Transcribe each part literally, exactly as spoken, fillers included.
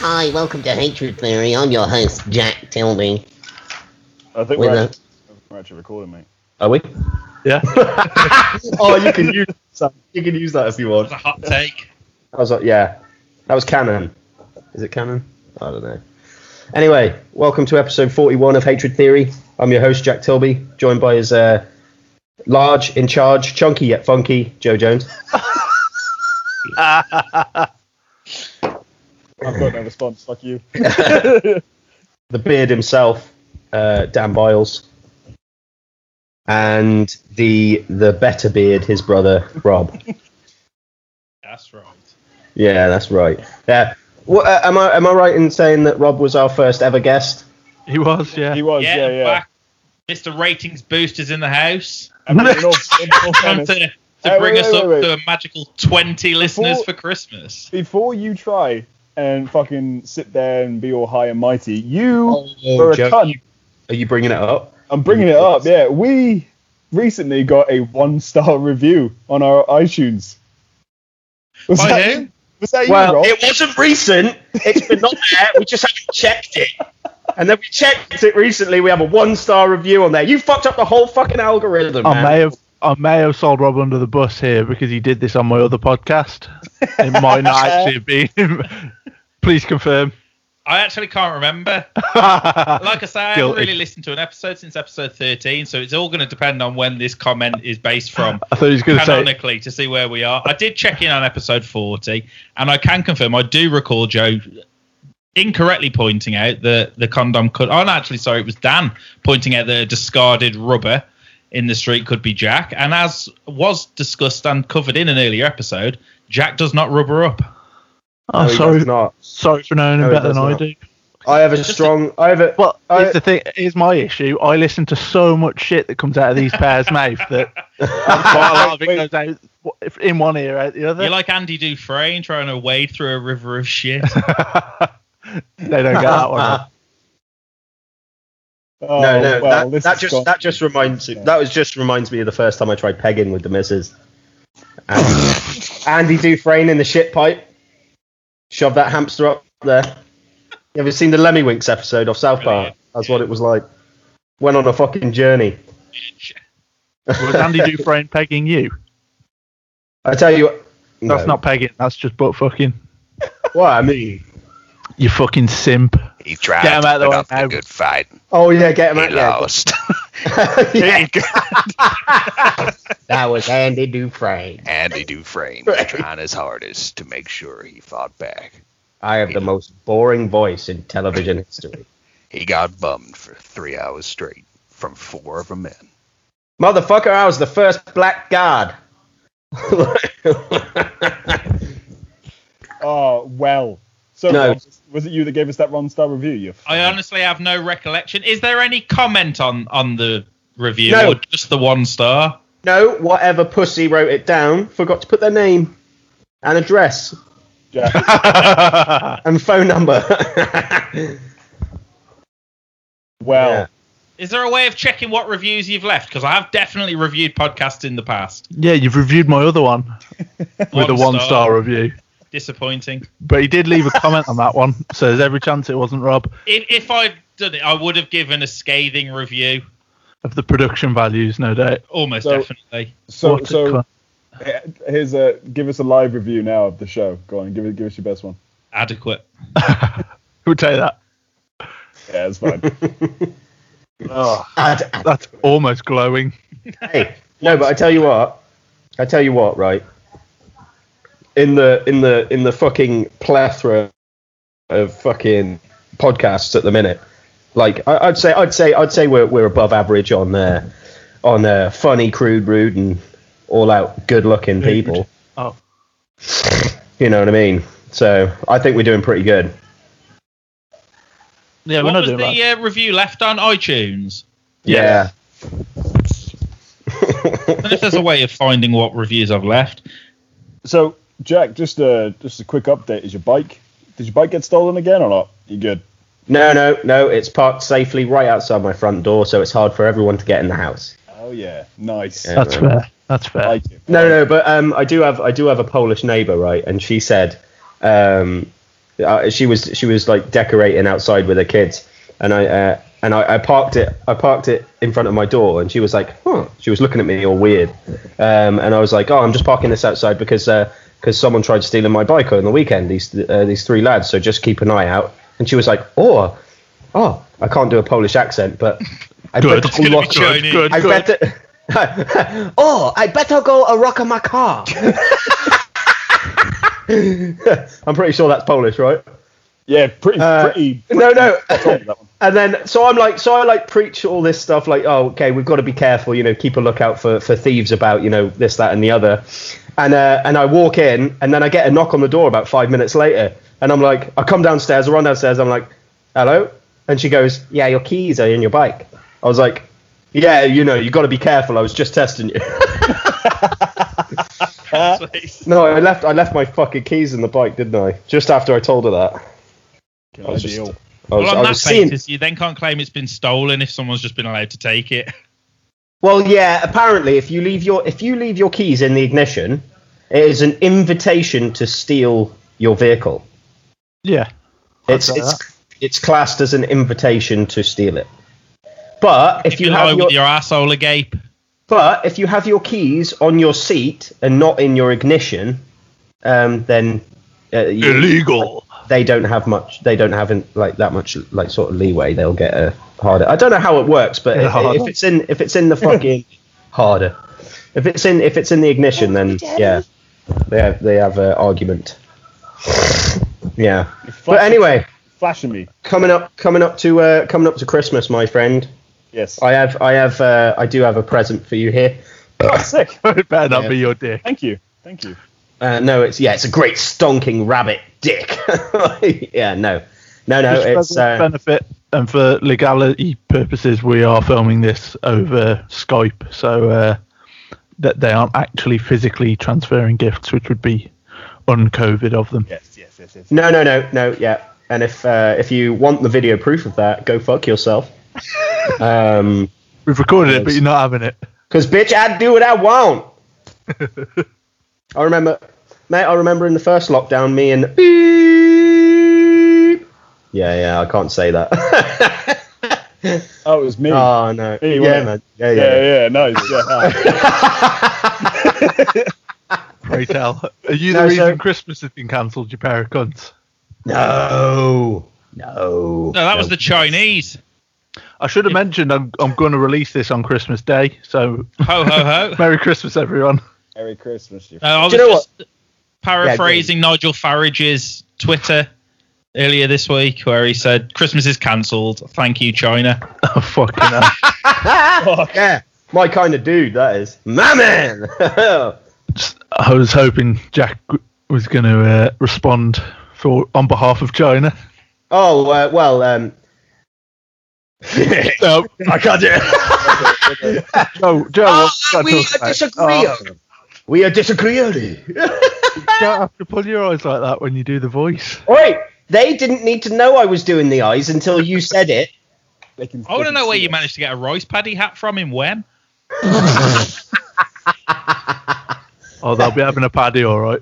Hi, welcome to Hatred Theory. I'm your host, Jack Tilby. I think we're actually, we're actually recording, mate. Are we? Yeah. Oh, you can use that. You can use that if you want. That was a hot take. I was like, yeah, that was canon. Is it canon? I don't know. Anyway, welcome to episode forty-one of Hatred Theory. I'm your host, Jack Tilby, joined by his uh, large, in charge, chunky yet funky Joe Jones. I've got no response, fuck you. The beard himself, uh, Dan Biles. And the the better beard, his brother, Rob. That's right. Yeah, that's right. Yeah. What, uh, am I am I right in saying that Rob was our first ever guest? He was, yeah. He was, Yeah, yeah, yeah. back. Mister Ratings Boosters in the house. I mean, in all, in all Trying fairness, to, to Hey, bring wait, us wait, up wait, to a magical twenty listeners Before- for Christmas. before you try and fucking sit there and be all high and mighty, you Oh, were a Joe, cunt. Are you bringing it up? I'm bringing it up, yeah. We recently got a one-star review on our iTunes. Was By that who? you? Was that you, Well, Rob? it wasn't recent. It's been on there. We just haven't checked it. And then we checked it recently. We have a one-star review on there. You fucked up the whole fucking algorithm, I man. may have I may have sold Rob under the bus here because he did this on my other podcast. It might not actually have been him. Please confirm. I actually can't remember. Like I say, I haven't Guilty. really listened to an episode since episode thirteen, so it's all going to depend on when this comment is based from. I thought he was going to say. Canonically, to see where we are. I did check in on episode forty, and I can confirm I do recall Joe incorrectly pointing out that the condom could. Oh, no, actually, sorry, it was Dan pointing out the discarded rubber in the street could be Jack. And as was discussed and covered in an earlier episode, Jack does not rubber up. Oh, No, he sorry. does not. Sorry for knowing No, him he better does than I not. do. I have a strong. I have a. Well, I- here's the thing. Here's my issue. I listen to so much shit that comes out of these pairs' mouth that quite a lot of it Wait. goes out in one ear, out the other. You're like Andy Dufresne trying to wade through a river of shit. They don't get that one. Oh, no, no. well, that this that has just gone- that just reminds that was just reminds me of the first time I tried pegging with the missus. And Andy Dufresne in the shit pipe. Shove that hamster up there. You ever seen the Lemmy-Winks episode of South Park? Brilliant. That's what it was like. Went on a fucking journey. Was Andy Dufresne pegging you? I tell you what. That's no. not pegging. That's just butt fucking. What I mean. You fucking simp. He tried, Get him out of the but way after now. a good fight, Oh yeah, get him he out there. lost. Yeah. That was Andy Dufresne. Andy Dufresne was trying his hardest to make sure he fought back. I have the most boring voice in television history. He got bummed for three hours straight from four of the men. Motherfucker, I was the first black god. Oh, well. So, No. Rob, was it you that gave us that one-star review? You I honestly have no recollection. Is there any comment on, on the review No. or just the one star? No, whatever pussy wrote it down forgot to put their name and address Jack. and phone number. Well, Yeah. Is there a way of checking what reviews you've left? Because I have definitely reviewed podcasts in the past. Yeah, you've reviewed my other one with One a one star. star review. Disappointing. But he did leave a comment on that one, so there's every chance it wasn't Rob. If, if I'd done it, I would have given a scathing review. Of the production values, no doubt. Almost So- definitely. so What a so cunt. here's a give us a live review now of the show. Go on, give it, give us your best one. Adequate. Who'll tell you that? Yeah, it's fine. Oh, Ad- that's almost glowing. hey, no, but I tell you what. I tell you what, right? In the in the in the fucking plethora of fucking podcasts at the minute, like I, I'd say I'd say I'd say we're we're above average on uh, on uh, funny, crude, rude, and all out good looking people. Oh. You know what I mean? So I think we're doing pretty good. Yeah, we're What not was doing the that. uh, review left on iTunes? Yeah. And if there's a way of finding what reviews I've left. So, Jack, just a just a quick update. Is your bike? Did your bike get stolen again or not? You good? No, no, no. It's parked safely right outside my front door, so it's hard for everyone to get in the house. Oh yeah, nice. Yeah. That's fair. That's I fair. like it. No, no, but um, I do have I do have a Polish neighbour, right? And she said, um, uh, she was she was like decorating outside with her kids, and I uh, and I, I parked it I parked it in front of my door, and she was like, huh. She was looking at me all weird, um, and I was like, oh, I'm just parking this outside because because uh, someone tried stealing my bike on the weekend. These uh, these three lads, so just keep an eye out. And she was like, oh, oh, I can't do a Polish accent, but I Good. better It's gonna go be lock- Chinese. Good, I good. better. Oh, I better go a rock on my car. I'm pretty sure that's Polish, right? Yeah, pretty, Uh, pretty. no, no. What's wrong with that one? And then, so I'm like, so I like preach all this stuff, like, oh, okay, we've got to be careful, you know, keep a lookout for, for thieves about, you know, this, that, and the other. And uh, and I walk in, and then I get a knock on the door about five minutes later, and I'm like, I come downstairs, I run downstairs, I'm like, hello? And she goes, yeah, your keys are in your bike. I was like, yeah, you know, you got to be careful. I was just testing you. No, I left. I left my fucking keys in the bike, didn't I? Just after I told her that. I was just, I was, Well, on I that was seeing. basis, you then can't claim it's been stolen if someone's just been allowed to take it. Well, yeah. Apparently, if you leave your if you leave your keys in the ignition, it is an invitation to steal your vehicle. Yeah. It's I'd say it's it's classed as an invitation to steal it. But if, If you you have lie your, with your asshole agape, but if you have your keys on your seat and not in your ignition, um, then uh, you, Illegal. they don't have much. They don't have like that much like sort of leeway. They'll get a harder. I don't know how it works, but if, Harder. if it's in if it's in the fucking harder, if it's in if it's in the ignition, then yeah, they have they have an argument. Yeah, but anyway, Flashing me. coming up coming up to uh, coming up to Christmas, my friend. Yes. I have I have uh, I do have a present for you here. Oh, sick. It better not Yeah. be your dick. Thank you. Thank you. Uh, no, it's yeah, it's a great stonking rabbit dick. Yeah, no, no, no, Just for it's everyone's uh, benefit and for legality purposes, we are filming this over Skype, so uh, that they aren't actually physically transferring gifts, which would be un-COVID of them. Yes, yes, yes, yes. no, no, no, no, yeah. And if uh, if you want the video proof of that, go fuck yourself. Um, We've recorded it, but you're not having it. cause bitch, I do what I want. I remember, mate. I remember in the first lockdown, me and beep. Yeah, yeah. I can't say that. Oh, it was me. Oh no. Me, Yeah, wasn't it? man. Yeah, yeah, yeah. yeah, nice. Yeah. Pray tell. Are you No, the reason so- Christmas has been cancelled, you pair of cunts? No, no. no, that was the Chinese. I should have mentioned I'm I'm going to release this on Christmas Day, so Ho ho ho. Merry Christmas, everyone. Merry Christmas. You No, I was Do you know just paraphrasing Nigel Farage's Twitter earlier this week, where he said Christmas is cancelled. Thank you, China. Oh, fucking hell. Yeah, my kind of dude. That is, my man. I was hoping Jack was going to uh, respond for on behalf of China. Oh uh, well. Um, No, I can't do it. Joe, Joe, Oh, what we you are talking about? disagreeable. Oh, We are disagreeable. you don't have to pull your eyes like that when you do the voice. Wait, they didn't need to know I was doing the eyes until you said it. They can, I want to they know can where see you it. managed to get a rice paddy hat from and when. Oh, they'll be having a paddy, all right.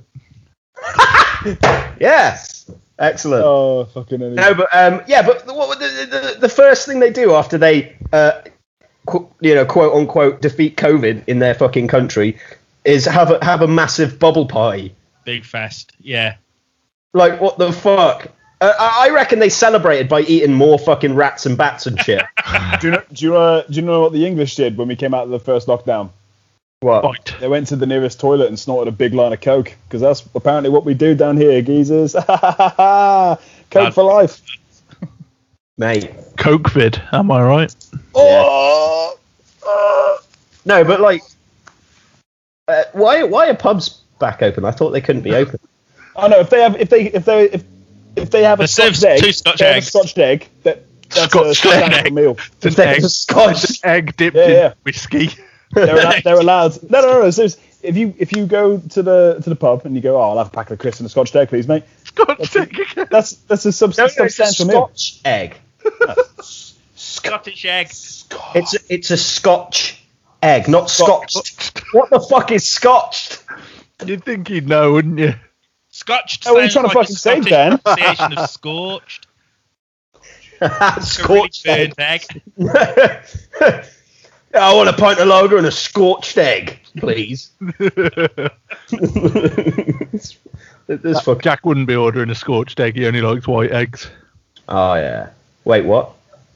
Yes, excellent. Oh, fucking hell. No, but um, yeah, but the, what, the, the the first thing they do after they, uh, qu- you know, quote unquote, defeat COVID in their fucking country is have a have a massive bubble party. Big fest. Yeah. Like, what the fuck? Uh, I I reckon they celebrated by eating more fucking rats and bats and shit. Do you know? Do you, uh, do you know what the English did when we came out of the first lockdown? What? Bite. They went to the nearest toilet and snorted a big line of coke because that's apparently what we do down here, geezers. Coke Bad. for life. Mate. Coke vid, am I right? Oh, uh, no, but like, uh, why why are pubs back open? I thought they couldn't be open. Oh no! If they have, if they, if they, if, if they have a They serve Scotch egg, two Scotch they have a eggs. Scotch egg. That, that's Scotch a substantial egg. meal. If they have a Scotch, It's an egg dipped Yeah, in yeah. whiskey. They're allowed. They're allowed. No, no, no. Seriously, if you if you go to the to the pub and you go, oh, I'll have a packet of crisps and a Scotch egg, please, mate. Scotch egg again. That's that's a sub- no, no, it's a substantial meal. Scotch egg. Scottish egg. It's a, it's a Scotch egg, not scotched. What the fuck is scotched? You'd think you'd know, wouldn't you? Scotched Oh, what are you sounds trying to like fucking a say, Scottish Dan? pronunciation of scorched. Scorched a really egg. burnt egg. I want a pint of lager and a scorched egg, please. This fuck. Jack wouldn't be ordering a scorched egg. He only likes white eggs. Oh yeah. Wait, what?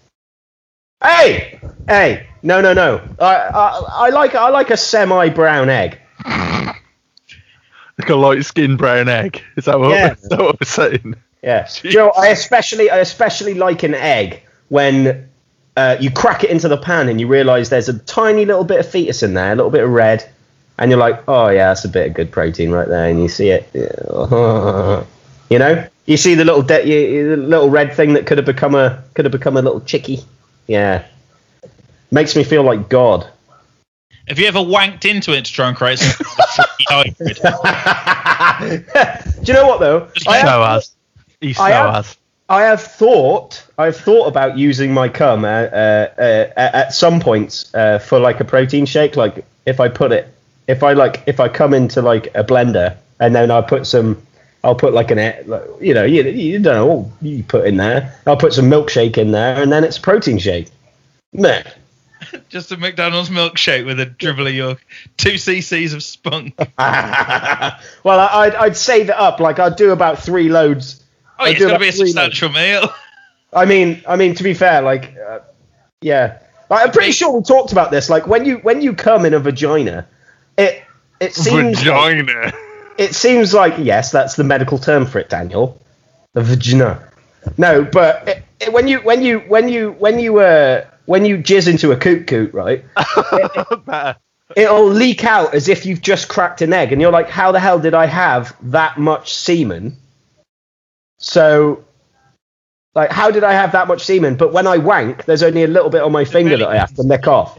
Hey, hey, no, no, no. I, I, I like, I like a semi-brown egg. Like a light skinned brown egg. Is that what, Yeah. is that what we're saying? Yeah. You know, I especially, I especially like an egg when uh, you crack it into the pan and you realise there's a tiny little bit of fetus in there, a little bit of red, and you're like, oh yeah, that's a bit of good protein right there, and you see it. You know, you see the little de- you, the little red thing that could have become a could have become a little chickie. Yeah, makes me feel like God. Have you ever wanked into it to try and create some hybrid? Do you know what though? Just I So have, has. He so I have- has. I have thought I've thought about using my cum uh, uh, uh, at some points uh, for like a protein shake. Like if I put it, if I like, if I come into like a blender and then I put some, I'll put like an, e- like, you know, you, you don't know what you put in there. I'll put some milkshake in there and then it's a protein shake. Meh. Just a McDonald's milkshake with a dribble of your two cc's of spunk. Well, I, I'd, I'd save it up. Like I'd do about three loads. Oh, I'd it's do got to about be a three loads. substantial meal. I mean, I mean to be fair, like, uh, yeah, like, I'm pretty sure we talked about this. Like when you when you come in a vagina, it it seems Vagina. Like, it seems like yes, that's the medical term for it, Daniel. The vagina. No, but it, it, when you when you when you when you uh when you jizz into a coot coot, right? Better. It'll leak out as if you've just cracked an egg, and you're like, how the hell did I have that much semen? So, like, how did I have that much semen? But when I wank, there's only a little bit on my finger that I have to nick off.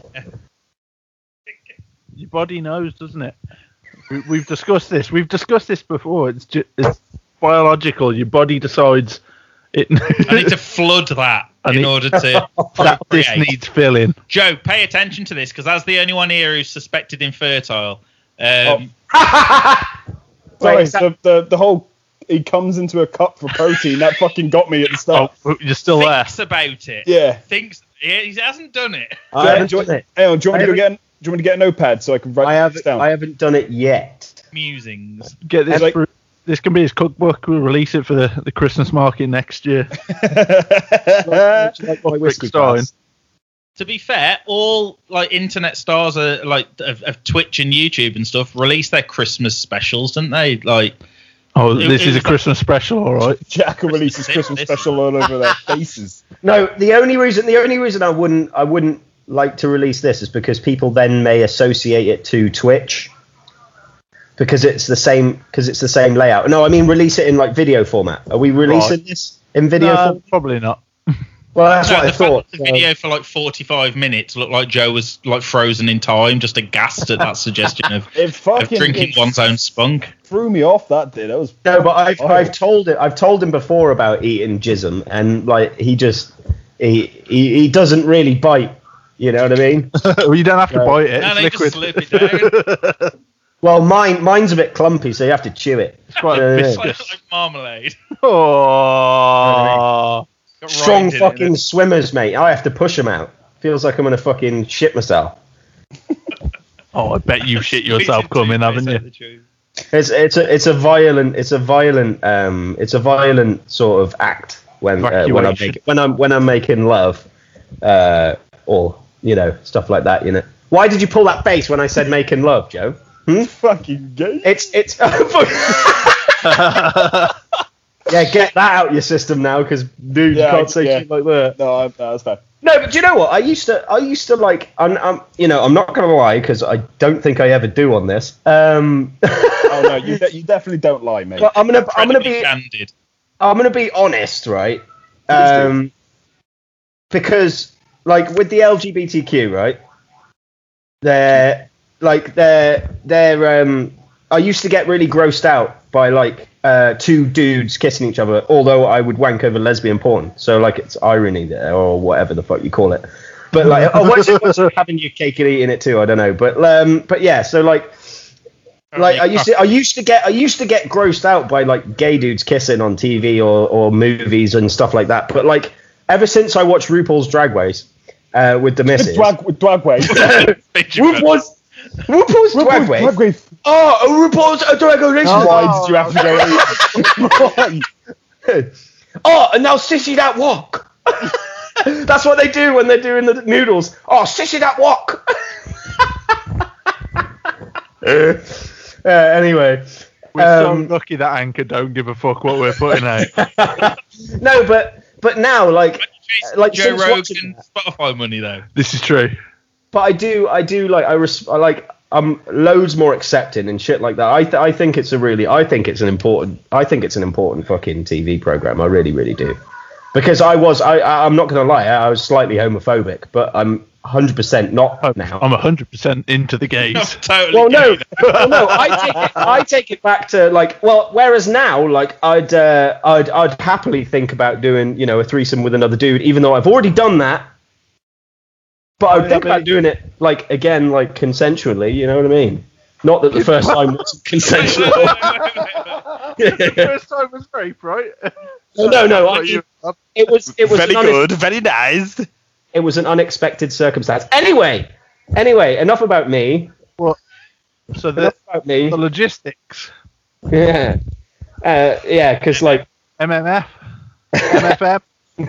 Your body knows, doesn't it? We, we've discussed this. We've discussed this before. It's just it's biological. Your body decides it. I need to flood that I in need- order to that this procreate. needs filling. Joe, pay attention to this because as the only one here who's suspected infertile, um, Sorry, Wait, is that- the, the the whole he comes into a cup for protein. That fucking got me at the start. Oh, you're still there. thinks about it. Yeah. Thinks he, he hasn't done it. I haven't do, you, done it. hang on, do you want me to I go get? Do you want me to get a notepad so I can write I this haven't. down? I haven't done it yet. Musings. Get this. Like- for, this can be his cookbook. We'll release it for the, the Christmas market next year. Would you like my whiskey Rick Stein. glass? To be fair, all like internet stars are like of, of Twitch and YouTube and stuff release their Christmas specials, don't they? Like, Oh, It- this it is a was like- Christmas special, all right. Jack will release his Christmas special all over their faces. No, the only reason the only reason I wouldn't I wouldn't like to release this is because people then may associate it to Twitch because it's the same because it's the same layout. No, I mean release it in like video format. Are we releasing Right. this in video No, format? probably not. Well, that's no, what the I fact thought. that the so- video for like forty-five minutes looked like Joe was like frozen in time, just aghast at that suggestion of, It of fucking drinking it one's own spunk. threw me off. That did. That was No, but I've Oh. I've told it I've told him before about eating jism, and like he just he he, he doesn't really bite. You know what I mean? Well, you don't have to No. bite it. No, It's they just liquid. slip it down. Well, mine mine's a bit clumpy, so you have to chew it. It's quite Yeah, yeah. It's like, viscous. like marmalade. Oh, Got Strong rind in it. fucking swimmers, mate. I have to push them out. Feels like I'm gonna fucking shit myself. oh! I bet you shit yourself coming, haven't you? It's it's a it's a violent it's a violent um it's a violent sort of act when uh, when I'm Evacuation. making when I'm when I'm making love, uh or you know stuff like that. You know, why did you pull that bass when I said making love, Joe? fucking gay. It's it's yeah, get that out your system now, because dude, Yeah, you can't say yeah. shit like that. No, I, no, that's fine. No, but do you know what? I used to, I used to like, I'm, I'm you know, I'm not gonna lie, because I don't think I ever do on this. Um, Oh no, you de- you definitely don't lie, mate. but I'm gonna, I'm gonna Incredibly be, candid. I'm gonna be honest, right? Please do. Um, because like with the L G B T Q, right? They're like they're they're um. I used to get really grossed out by like uh, two dudes kissing each other, although I would wank over lesbian porn. So like it's irony there, or whatever the fuck you call it. But like, oh, what's it, what's it having your cake and eating it too? I don't know. But um, but yeah. So like, Like I used to, I used to get, I used to get grossed out by like gay dudes kissing on T V or, or movies and stuff like that. But like ever since I watched RuPaul's Drag Race uh, with the missus, Drag, with drag race. RuPaul's, RuPaul's Drag Race. Drag race. Oh, oh, RuPaul's uh, Drag Race. Why did you have to go? Oh, and now sissy that walk. That's what they do when they're doing the noodles. Oh, sissy that walk. uh, anyway, We're um, so lucky that Anchor don't give a fuck what we're putting out. no, but but now like like Joe since Rogan watching that- Spotify money though. This is true. but I do I do like I, res- I like I'm loads more accepting and shit like that. I th- I think it's a really I think it's an important I think it's an important fucking T V program. I really really do. Because I was, I, I- I'm not going to lie, I was slightly homophobic, but I'm one hundred percent not now. I'm one hundred percent into the gays. Totally. Well, no, gay. well, no, I take it, I take it back to like, well, whereas now, like, I'd, uh, I'd, I'd happily think about doing, you know, a threesome with another dude, even though I've already done that. But I would think about doing it, like, again, like, consensually, you know what I mean? Not that the first time wasn't consensual. The first time was rape, right? No, no, no. I mean, it was, it was Very an unex- good, very nice. It was an unexpected circumstance. Anyway, anyway, enough about me. So the, Enough about me. the logistics. Yeah, uh, yeah, because like, M M F, M F M,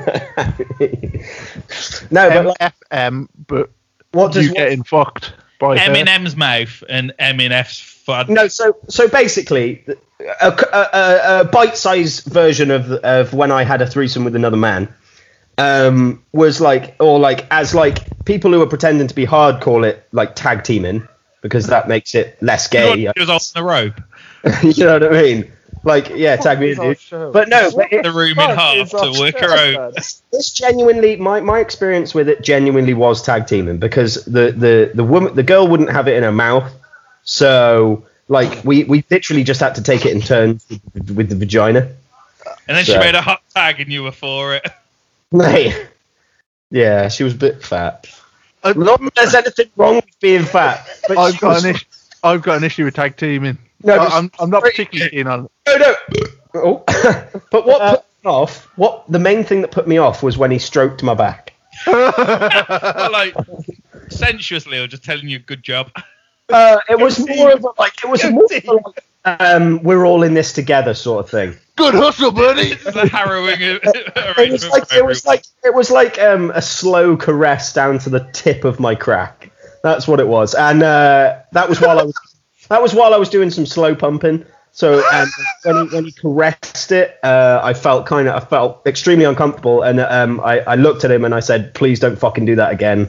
no, but like, M F M, but what does you getting fucked by her. Eminem's mouth and Eminem's fud. no? So, so basically, a, a, a, a bite-sized version of of when I had a threesome with another man um, was like, or like as like people who are pretending to be hard call it like tag teaming because that makes it less gay. He was off the rope. You know what I mean? Like, yeah, tag me in, dude. But no, but it, The room in half to work her out. this genuinely, my, my experience with it genuinely was tag teaming because the, the, the woman, the girl wouldn't have it in her mouth. So, like, we, we literally just had to take it in turns with, with the vagina. And then So- she made a hot tag and you were for it. Mate. Yeah, she was a bit fat. Not that there's anything wrong with being fat. But I've she got was- an issue. I've got an issue with tag teaming. No, I- but- I'm, I'm not particularly keen on. No, no. Oh. But what put me off, what the main thing that put me off was when he stroked my back. Well, like, sensuously or just telling you good job. Uh, it was more of a, like it was more of a, like, um, we're all in this together sort of thing. Good hustle, buddy. It's a harrowing It was like it was like it was like um, a slow caress down to the tip of my crack. That's what it was, and uh, that was while I was that was while I was doing some slow pumping. So um, when he when he caressed it, uh, I felt kind of I felt extremely uncomfortable, and um, I, I looked at him and I said, "Please don't fucking do that again."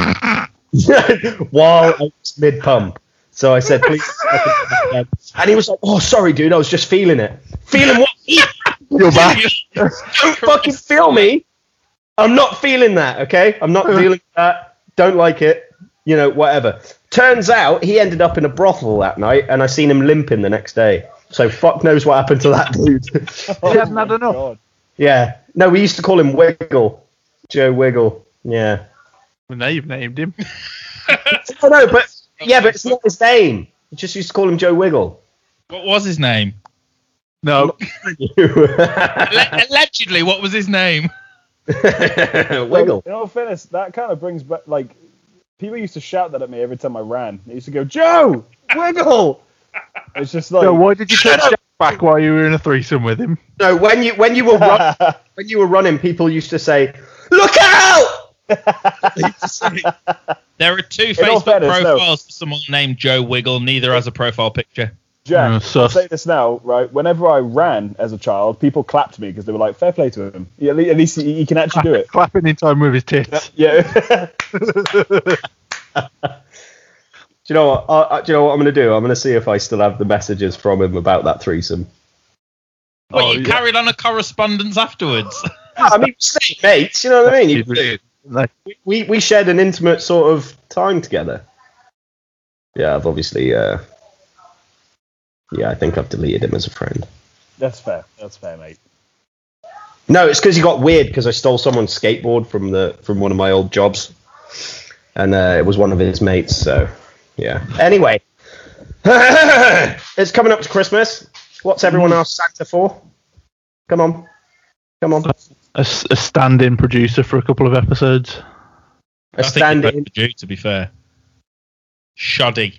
While I was mid pump, so I said, "Please." Don't fucking do that again." And he was like, "Oh, sorry, dude. I was just feeling it. Feeling what? You're back. Don't fucking feel me. I'm not feeling that. Okay, I'm not feeling that. Don't like it. You know, whatever." Turns out he ended up in a brothel that night, and I seen him limping the next day. So fuck knows what happened to that dude. He hadn't had enough. God. Yeah. No, we used to call him Wiggle. Joe Wiggle. Yeah. Well, now you've named him. Oh no, but yeah, but it's not his name. We just used to call him Joe Wiggle. What was his name? No, Alle- allegedly, what was his name? Wiggle. In all fairness, that kind of brings back, like, people used to shout that at me every time I ran. They used to go, Joe, Wiggle! It's just like, so why did you touch Jack back while you were in a threesome with him? No, when you when you were run, when you were running, people used to say, "Look out!" There are two In all Facebook fairness, no. profiles for someone named Joe Wiggle. Neither has a profile picture. Jack, Oh, I'll sus. say this now, right? Whenever I ran as a child, people clapped me because they were like, fair play to him. Yeah, at le- at least he, he can actually do it. Clapping in time with his tits. Yeah. Do you know what? Uh, do you know what I'm going to do? I'm going to see if I still have the messages from him about that threesome. Well, Oh, you yeah. carried on a correspondence afterwards. I mean, stay mates. You know what I mean? He's You- really- like, we we shared an intimate sort of time together. Yeah, I've obviously. Uh, yeah, I think I've deleted him as a friend. That's fair. That's fair, mate. No, it's because he got weird because I stole someone's skateboard from the from one of my old jobs, and uh, it was one of his mates. So, yeah. Anyway, It's coming up to Christmas. What's everyone else Santa for? Come on. Come on. A, s- a stand-in producer for a couple of episodes. A I think stand-in. it's due, to be fair. Shoddy.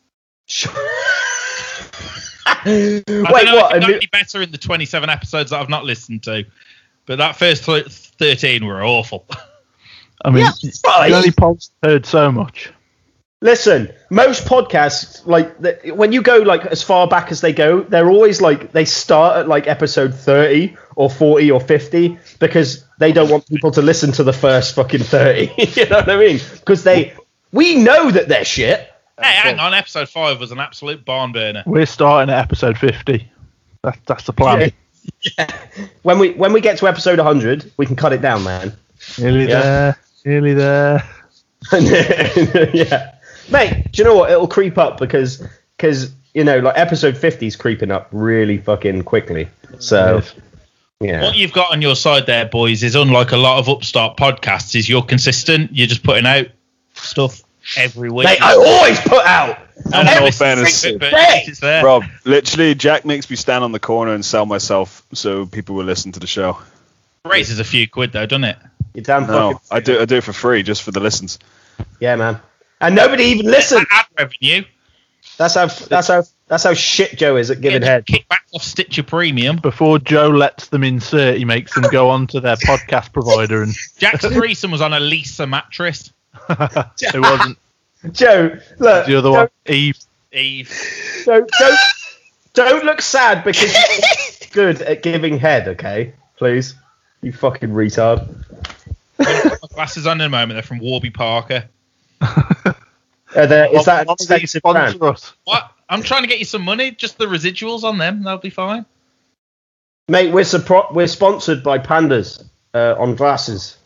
Wait, I don't know what? if A it got new- any better in the twenty-seven episodes that I've not listened to, but that first th- thirteen were awful. I mean, Yeah, right. the only pods heard so much. Listen, most podcasts, like the, when you go like as far back as they go, they're always like they start at like episode thirty or forty or fifty because they don't want people to listen to the first fucking thirty. You know what I mean? Because they, we know that they're shit. Hey, hang on, episode five was an absolute barn burner. We're starting at episode fifty. That, that's the plan. Yeah. When we when we get to episode one hundred, we can cut it down, man. Nearly Yeah. there. Nearly there. Yeah, mate. Do you know what? It'll creep up because because you know like episode fifty is creeping up really fucking quickly. So Yes. yeah. What you've got on your side there, boys, is unlike a lot of upstart podcasts, is you're consistent. You're just putting out stuff every week. Mate, I always put out. And in every all fairness, freaking but day. it's there. Rob, literally, Jack makes me stand on the corner and sell myself so people will listen to the show. Raises a few quid though, doesn't it? You're damn No, fucking. I do. I do it for free, just for the listens. Yeah, man. And nobody even listens. Ad revenue. That's how. That's how. That's how shit Joe is at giving Get head. kickback off Stitcher Premium. Before Joe lets them insert, he makes them go on to their podcast provider, and Jack's threesome was on a Lisa mattress. it wasn't Joe, look. the other one. Eve. Eve. Don't, don't, don't look sad because you're good at giving head. Okay, please. You fucking retard. My glasses on in a moment. They're from Warby Parker. Uh, there, is that an One of these expensive brand? sponsor us. What? I'm trying to get you some money. Just the residuals on them. That'll be fine. Mate, we're supro- we're sponsored by Pandas uh, on glasses.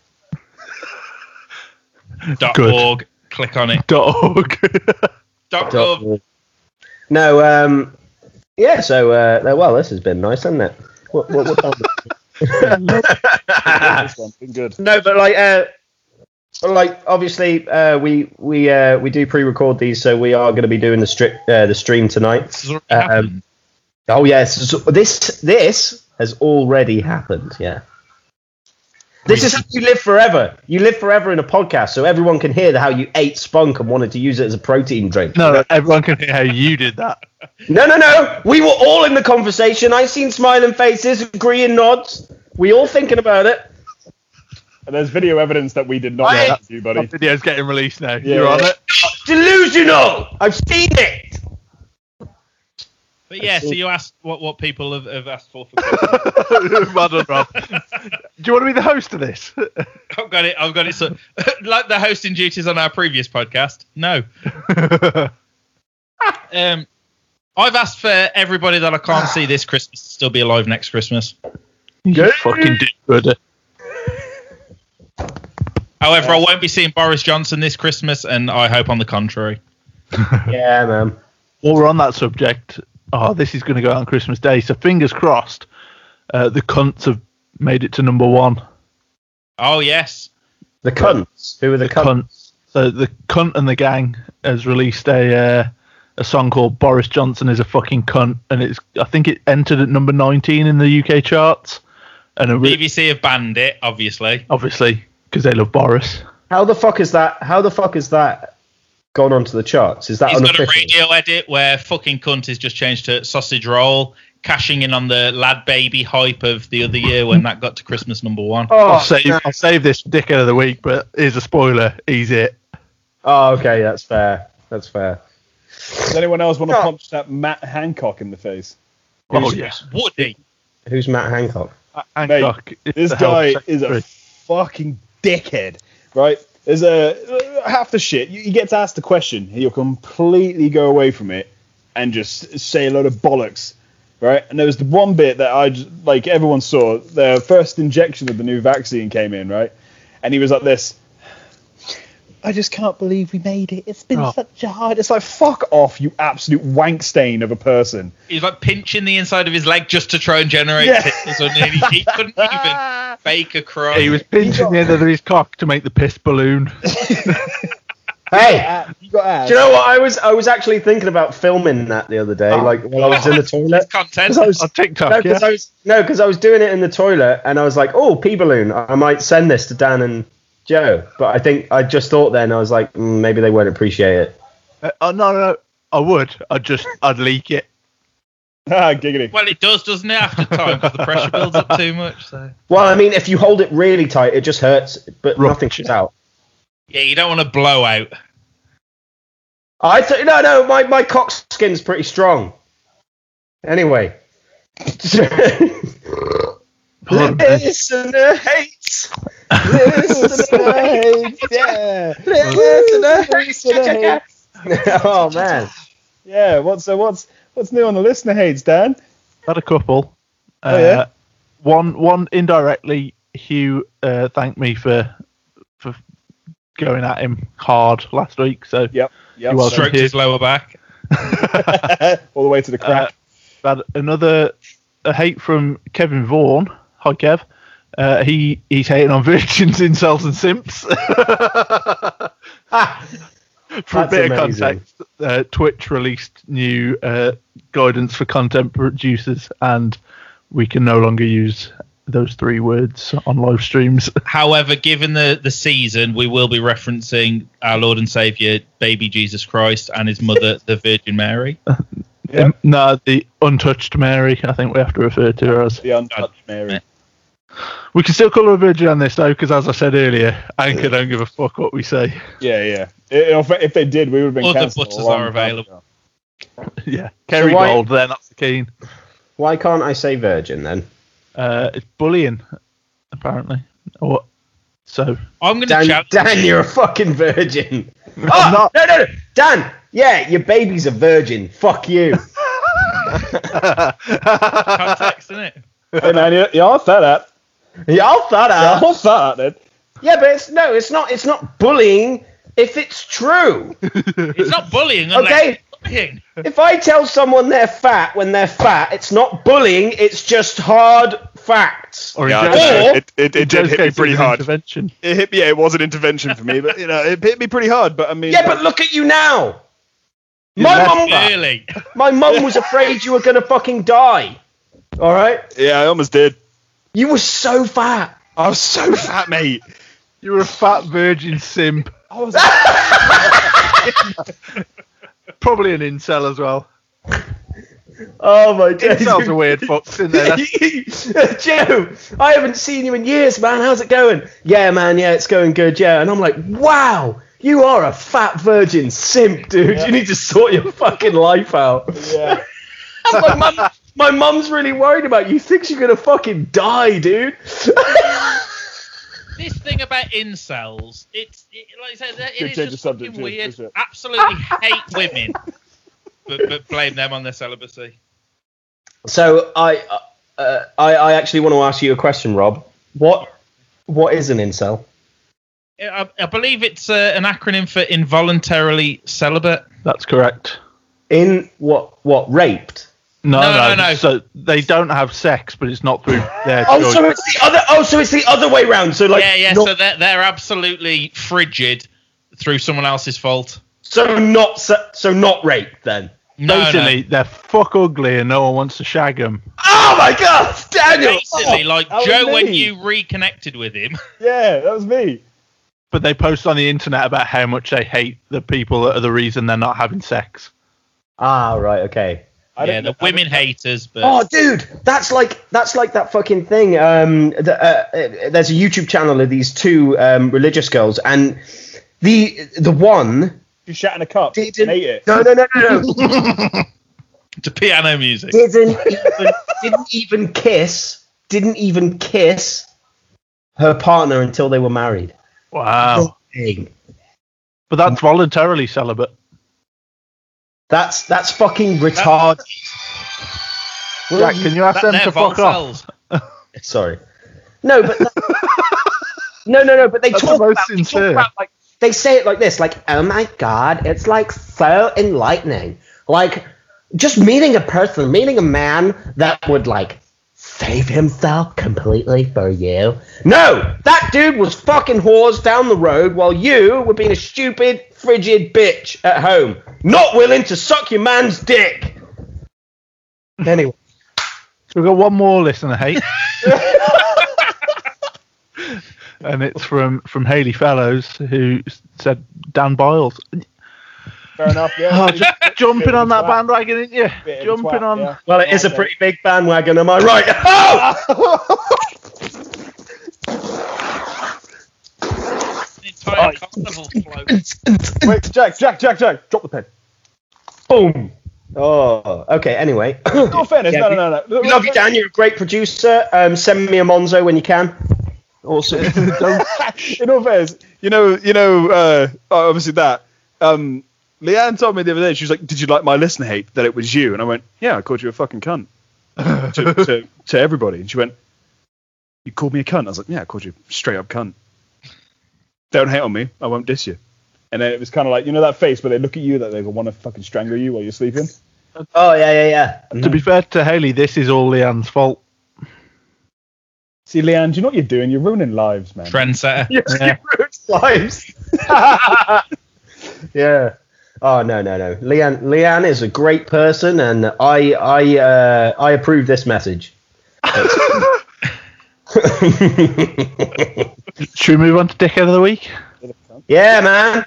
Dot Good. org. Click on it. Dog. Dot gov. No, um, yeah. So, uh, well, this has been nice, hasn't it? What, what, what time This one, been good. No, but like, uh, like obviously, uh, we we uh, we do pre-record these, so we are going to be doing the stri- uh, the stream tonight. This has already Um, happened. Oh yes, so this this has already happened. Yeah, this is how you live forever. You live forever in a podcast, so everyone can hear the, how you ate spunk and wanted to use it as a protein drink. No, no, everyone can hear how you did that. No, no, no. We were all in the conversation. I seen smiling faces, agreeing nods. We all thinking about it. And there's video evidence that we did not I- know you, buddy. That video's getting released now. Yeah. You're on it. Delusional. I've seen it. But yeah, so you asked what, what people have, have asked for for Christmas. Well done, Rob. Do you want to be the host of this? I've got it. I've got it. So, like the hosting duties on our previous podcast. No. Um, I've asked for everybody that I can't see this Christmas to still be alive next Christmas. You fucking did good. However, I won't be seeing Boris Johnson this Christmas, and I hope on the contrary. Yeah, man. While we're on that subject, oh, this is going to go out on Christmas Day, so fingers crossed. Uh, the cunts have made it to number one. Oh yes, The cunts. Who are the cunts? Cunts. So the cunt and the gang has released a uh, a song called "Boris Johnson is a fucking cunt," and it's I think it entered at number nineteen in the U K charts, and it B re- B C have banned it, obviously. obviously because they love Boris. How the fuck is that? How the fuck is that gone onto the charts? Is that He's got a unofficial? radio edit where "fucking cunt" is just changed to "sausage roll," cashing in on the lad baby hype of the other year when that got to Christmas number one. Oh, I'll save no. I'll save this for dickhead of the week, but here's a spoiler. He's it. Oh, okay, that's fair. That's fair. Does anyone else want to No. punch that Matt Hancock in the face? Oh Who's- yeah, Would he? Who's Matt Hancock? Hancock. is This the guy health is a secretary. fucking dickhead, right? There's a half the shit. You, you get asked a question, he'll completely go away from it and just say a load of bollocks, right? And there was the one bit that I just, like everyone saw. The first injection of the new vaccine came in, right? And he was like this. I just can't believe we made it. It's been Oh. such a hard. It's like fuck off, you absolute wank stain of a person. He's like pinching the inside of his leg just to try and generate Yeah. piss, and he, he couldn't even fake a cry. He was pinching the end of his cock to make the piss balloon. Hey, You got ass. do you know what? I was I was actually thinking about filming that the other day, like while I was in the toilet. Content. 'Cause I was, On TikTok, no, yeah. because I was no, because I was doing it in the toilet, and I was like, "Oh, pee balloon! I might send this to Dan and Joe." But I think I just thought then I was like, mm, maybe they won't appreciate it. Uh, oh no, no, I would. I'd just, I'd leak it. Ah, giggity. Well, it does, doesn't it, after time, because the pressure builds up too much. So Well, I mean, if you hold it really tight, it just hurts, but Right. nothing comes out. yeah, you don't want to blow out. I th- no, no, my my cock skin's pretty strong. Anyway. Listener hates. Listener hates. Yeah. Listener hates. Oh man. Yeah. What's so what's what's new on the listener hates, Dan? Had a couple. Oh, yeah? Uh, one, one indirectly. Hugh uh, thanked me for for going at him hard last week. So Yep. Yep. You're welcome. Stroked his lower back. All the way to the crack. Uh, had another a hate from Kevin Vaughan. Hi, Kev. Uh, he he's hating on virgins, incels, and simps. For a That's bit amazing. of context, uh, Twitch released new uh, guidance for content producers, and we can no longer use those three words on live streams. However, given the, the season, we will be referencing our Lord and Saviour, baby Jesus Christ, and his mother, the Virgin Mary. Yep. Um, no, the untouched Mary, I think we have to refer to her as. The untouched Mary. We can still call her a virgin on this, though, because as I said earlier, Anchor don't give a fuck what we say. Yeah, yeah. If, if they did, we would have been Other cancelled. butters a long are time available. ago. Yeah, Kerry why- Gold, they're not so keen. Why can't I say virgin then? Uh, it's bullying, apparently. Or so. I'm going to Dan, challenge Dan, you. you're a fucking virgin. Oh, not. no, no, no. Dan, yeah, your baby's a virgin. Fuck you. Context, isn't it? Hey man, you, you all thought that. Yeah, I'll thought You out. all thought that. Yeah, but it's no, it's not. It's not bullying if it's true. It's not bullying unless Okay. it's bullying. If I tell someone they're fat when they're fat, it's not bullying. It's just hard facts. Or Yeah, in I Joe's- don't know. Or- it, it, in it did Joe's hit me case, pretty it was hard. Intervention. It hit me. Yeah, it was an intervention for me, but you know, it hit me pretty hard. But I mean, Yeah, but look at you now. My left mum, Really? my mum was afraid you were gonna fucking die. All right, yeah, I almost did. you were so fat. I was so fat, mate. You were a fat virgin simp. I was Probably an incel as well. Oh my days. Incels are weird fucks, isn't they? That's- Joe, I haven't seen you in years, man. How's it going? Yeah, man. Yeah, it's going good. Yeah, and I'm like, wow, you are a fat virgin simp, dude. You need to sort your fucking life out. yeah. I'm like, Mum, my mum's really worried about you. Thinks you're gonna fucking die, dude. This thing about incels, it's it, like I said, it Good is change just of subject, fucking Jim, weird. for sure. Absolutely hate women, but, but blame them on their celibacy. So I, uh, I, I actually want to ask you a question, Rob. What, what is an incel? I, I believe it's uh, an acronym for involuntarily celibate. That's correct. In what, what raped? No, No, no, no, no. So they don't have sex, but it's not through their Oh, choice. so it's the other. Oh, so it's the other way round. So like, yeah, yeah. not- So they're they're absolutely frigid through someone else's fault. so not, so, so not rape then. No, Basically, no. they're fuck ugly and no one wants to shag them. Oh my God, Daniel! Basically, like that was Joe, when me. you reconnected with him, Yeah, that was me. But they post on the internet about how much they hate the people that are the reason they're not having sex. Ah, right, okay. I yeah, didn't the know- women haters. But Oh, dude, that's like that's like that fucking thing. Um, the, uh, uh, there's a YouTube channel of these two um, religious girls, and the the one You shat in a cup didn't. and ate it. No, no, no, no, no. to piano music. didn't even didn't even kiss. Didn't even kiss her partner until they were married. Wow. Hey, But that's voluntarily celibate. That's that's fucking retarded. Jack, can you ask That them they're to fuck off? volcells. Sorry. No, but no, no, no. But they That's talk the most about, they talk sincere. about like they say it like this, like, "Oh my God, it's like so enlightening." Like just meeting a person, meeting a man that would like save himself completely for you? No, that dude was fucking whores down the road while you were being a stupid, frigid bitch at home, not willing to suck your man's dick. Anyway. So we've got one more listener hate. And it's from, from Hayley Fellows, who said Dan Biles. Fair enough, yeah. Oh, just jumping on that twat. bandwagon, isn't you? Bit of a Jumping twat, on. yeah. Well, it is a pretty big bandwagon, am I right? Oh! An entire carnival float. Wait, Jack, Jack, Jack, Jack, drop the pen. Boom. Oh, okay, anyway. No fairness, Yeah, no, no, no, no. We love you, Dan. You're a great producer. Um, send me a Monzo when you can. Awesome. In all fairness, you know, you know, uh, oh, obviously that. Um, Leanne told me the other day, she was like, "Did you like my listener hate that it was you?" And I went, "Yeah, I called you a fucking cunt to, to, to everybody." And she went, "You called me a cunt?" I was like, "Yeah, I called you a straight up cunt. Don't hate on me. I won't diss you." And then it was kind of like, you know that face where they look at you that they want to fucking strangle you while you're sleeping? Oh, yeah, yeah, yeah. To be fair to Hayley, this is all Leanne's fault. See, Leanne, do you know what you're doing? You're ruining lives, man. Trendsetter. Yes, Yeah. you ruined lives. Yeah. Oh, no, no, no. Leanne, Leanne is a great person, and I, I, uh, I approve this message. Should we move on to Dickhead of the Week? Yeah, man.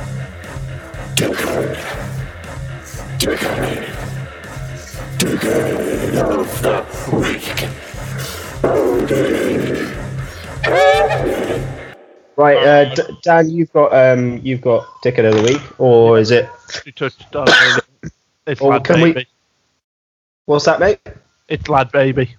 Right, uh, D- Dan, you've got um, you've got ticket of the week, or is it? We touched on it. It's Or Lad can we- Baby. What's that, mate? It's Lad Baby.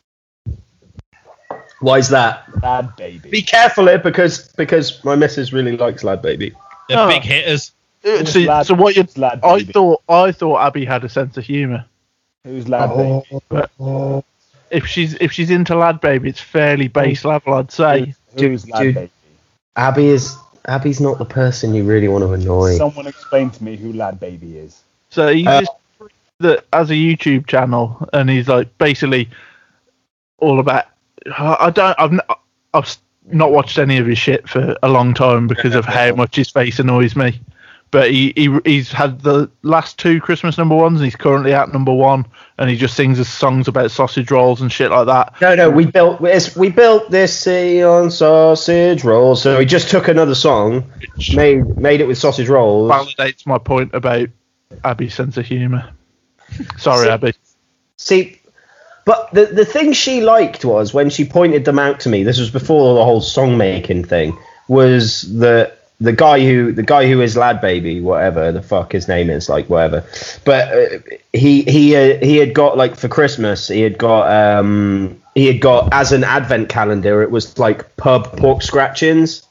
Why is that? Bad baby. Be careful here, because because my missus really likes Lad Baby. They're Oh. big hitters. Uh, Who's So, Lad- so what you? who's Lad I Baby? thought I thought Abby had a sense of humour. Who's lad baby? But if she's if she's into Lad Baby, it's fairly base level, I'd say. Who's lad dude. baby? Abby is Abby's not the person you really want to annoy. Someone explain to me who lad baby is. So he Uh, just that as a YouTube channel, and he's like basically all about. I don't. I've n- I've not watched any of his shit for a long time because of how much his face annoys me. But he, he he's had the last two Christmas number ones, and he's currently at number one, and he just sings his songs about sausage rolls and shit like that. No, no, we built this, we built this city on sausage rolls. So he just took another song, made made it with sausage rolls. Validates my point about Abby's sense of humour. Sorry, See- Abby. See, but the the thing she liked was when she pointed them out to me. This was before the whole song making thing. Was the the guy who the guy who is Lad Baby, whatever the fuck his name is, like whatever. But uh, he he uh, he had got like for Christmas he had got um he had got as an advent calendar. It was like pub pork scratchings.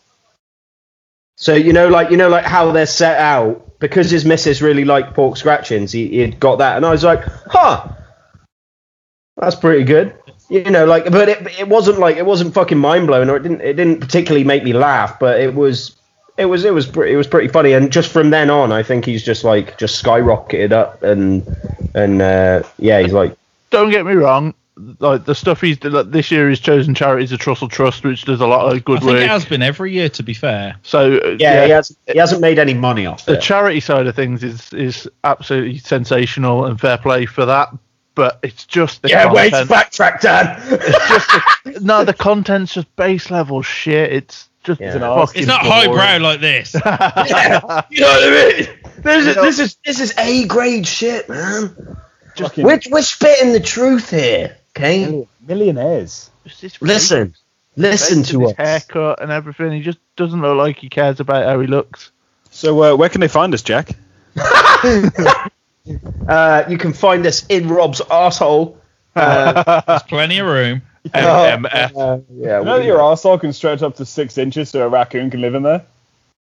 So you know, like you know, like how they're set out, because his missus really liked pork scratchings. He he had got that, and I was like, huh. That's pretty good, you know. Like, but it it wasn't like it wasn't fucking mind blowing, or it didn't it didn't particularly make me laugh. But it was it was it was pretty, it was pretty funny. And just from then on, I think he's just like just skyrocketed up, and and uh, yeah, he's like Don't get me wrong. Like the stuff he's like, this year, his chosen charity is a Trussell Trust, which does a lot of I good think work. it has been every year, to be fair. So uh, yeah, he hasn't he hasn't made any money off the it. charity side of things is is absolutely sensational and fair play for that. But it's just the Yeah, wait, content. backtrack, Dan. It's just the, no, the content's just base level shit. It's just Yeah. fucking It's not boring. highbrow like this. Yeah, you know what I mean? This is this is this is A grade shit, man. Fucking We're, we're spitting the truth here, okay? millionaires. It's this Listen. Listen face to and us. his haircut and everything. He just doesn't look like he cares about how he looks. So uh, where can they find us, Jack? Uh, you can find us in Rob's arsehole. Uh, There's plenty of room. M F. uh, yeah, You know that your arsehole can stretch up to six inches so a raccoon can live in there?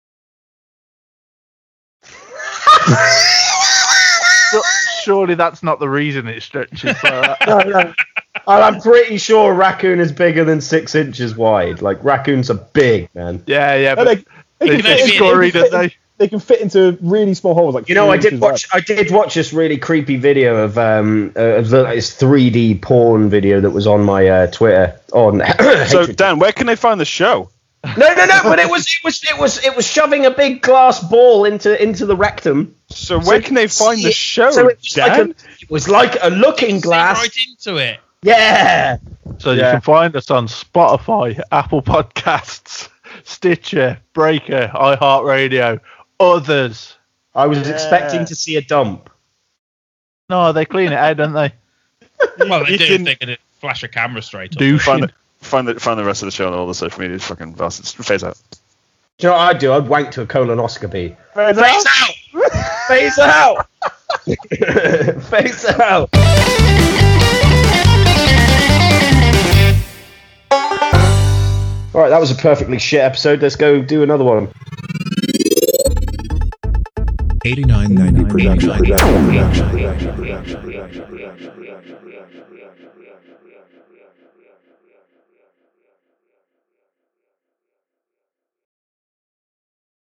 Surely that's not the reason it stretches like that. no, no. And I'm pretty sure a raccoon is bigger than six inches wide. Like raccoons are big, man. Yeah, yeah, No, but they, they can only get be- scurry, don't they? they can fit into really small holes. Like You know, I three did inches watch. I did watch this really creepy video of um uh, of the, this three D porn video that was on my uh, Twitter. On So Dan, where can they find the show? no, no, no. But it was it was it was it was shoving a big glass ball into into the rectum. So where can they find the show, So it was Dan? like a, it was like a looking See glass. right into it. Yeah. So you Yeah. can find us on Spotify, Apple Podcasts, Stitcher, Breaker, iHeartRadio, others. I was expecting to see a dump. No, they clean it out, don't they? Well, they You do can- if they're going to flash a camera straight up. Douching. Find the, find the find the rest of the show on all the social media. Fucking bastards. Phase out. Do you know what I'd do? I'd wank to a colonoscopy. Phase out. Phase out. Phase out. All right, that was a perfectly shit episode. Let's go do another one. eighty-nine ninety production.